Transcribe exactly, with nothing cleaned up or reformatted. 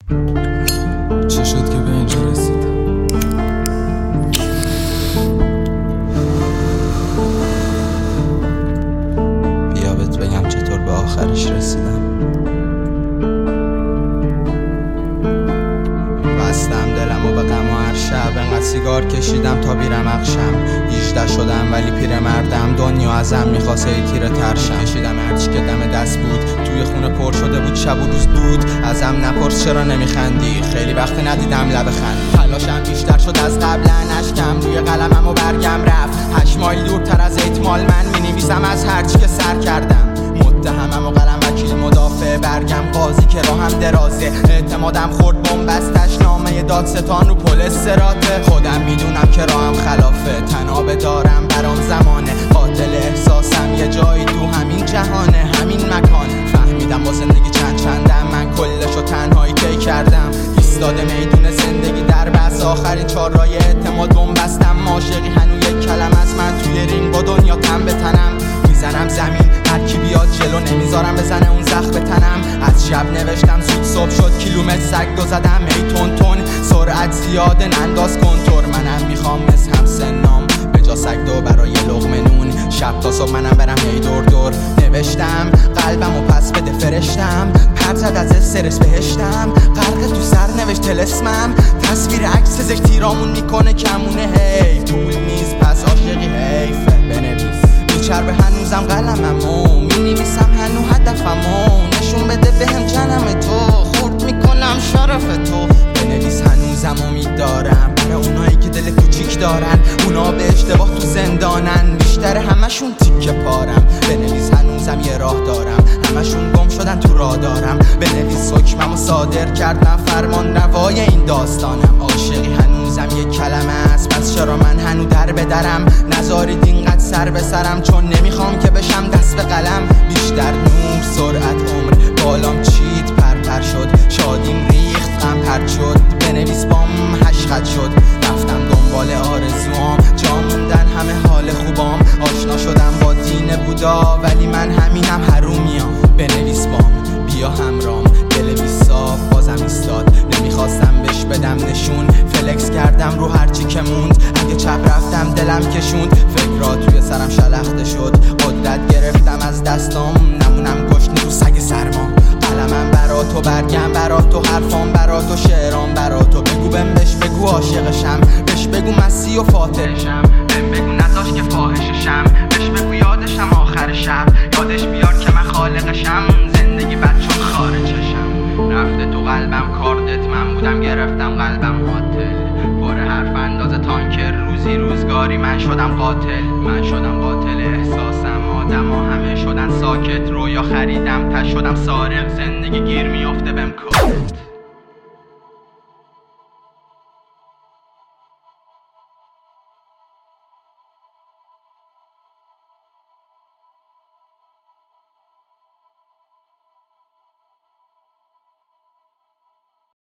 چه شد که به اینجا رسید؟ بیا بهت بگم چطور به آخرش رسیدم. بستم دلم و به غم و هر شب انقدر سیگار کشیدم تا بیرم اقشم. هیجده شدم ولی پیر مردم، دنیا ازم میخواست ای تیره ترشم. کشیدم هرچی که دم دست بود، توی خونه پر شده بود شب و روز دود. ازم نپرس چرا نمیخندی، خیلی وقت ندیدم لب خند. تلاشم بیشتر شد از قبل، اشکم روی قلمم و برگم رفت. هشت مایل دورتر از ایتمال من مینویسم از هرچی که سر کردم. متهمم و قلم وکیل مدافع، برگم قاضی که راهم درازه. اعتمادم خورد بنبستش، نامه دادستان رو پل سراته. خودم میدونم که راهم خلافه، تنابه دارم برام زمانه. قاتل احساسم یه جایی تو همین جهانه، همین مکانه. فهمیدم با زندگی چند چندم، من کلشو تنهایی طی کردم. ایستاده میدون زندگی در بس، آخرین چهارراه اعتماد بنبستم. عاشقی هنو یک کلمه از من توی رینگ با دنیا تن به تنم. میزنم زمین هر کی بیاد جلو، نمیذارم بزنه اون زخم به تنم. از شب نوشتم زود صبح شد، کیلومتر سگ دو زدم ای تون تون. سرعت زیاده ننداز کنتور، منم میخوام مثل هم سنام به جا سگ دو برای لقمه نون. شب تا صبح منم برم ای دور دور. نوشتم قلبم و پس بده فرشتم، پر زد از استرس بهشتم. غرق تو سر نوشت تلسمم، تصویر عکس زش تیرامون میکنه کمونه. هی پول نیست پس عاشقی حیفه، بنویس میچربه هنوزم قلممو. مینویسم هنو هدفمو، نشون بده بهم جنم تو. خورد میکنم شرف تو، بنویس هنوزم امید دارم برای اونایی که دل کوچیک دارن. اونا به اشتباه تو زندانن، بیشتر همشون تیکه پارم. بنویس هنوزم یه راه دارم، همشون گم شدن تو راه دارم. بنویس حکممو صادر کردم، فرمان روای این داستانم. عاشقی هنوزم یه کلمه است، پس چرا من هنو در به درم؟ نذارید اینقدر سر به سرم، چون نمیخوام که بشم دست به قلم. بیشتر نور سرعت عمر، بالام چید پر پر شد. شادیم ریخت غم پرد شد، بنویس بام هشخط شد. رفتم دنبال آرزوام، جا موندن همه حال خوبام. آشنا شدم با دین بودا، ولی من همینم حرومیام. بنویس بام بیا همرام، دل بی صاف بازم ایستاد. نمیخواستم بهش بدم نشون، فلکس کردم رو هرچی که موند. اگه چپ رفتم دلم کشوند، فکرها توی سرم شلخته شد. قدرت گرفتم از دستام، نمونم گشنه تو سگ سرما. قلمم برا تو، برگم برا تو، حرفام برا تو، شعرام برا تو. بگو بهم بهش بگو عاشقشم، بهش بگو مسیح و فاتحشم. بهم بگو نذاش که فاحششم، بهش بگو یادشم آخر شب. یادش بیار که من خالقشم، زندگی بد چون خارجشم. رفته تو قلبم کاردت، من بودم گرفتم قلبم قاتل. پر حرف انداز تانکر، روزی روزگاری من شدم قاتل. من شدم قاتل احساسم، آدم ها همه شدن ساکت. رویا خریدم تش شدم سارق، زندگی گیر میافته بهم کات.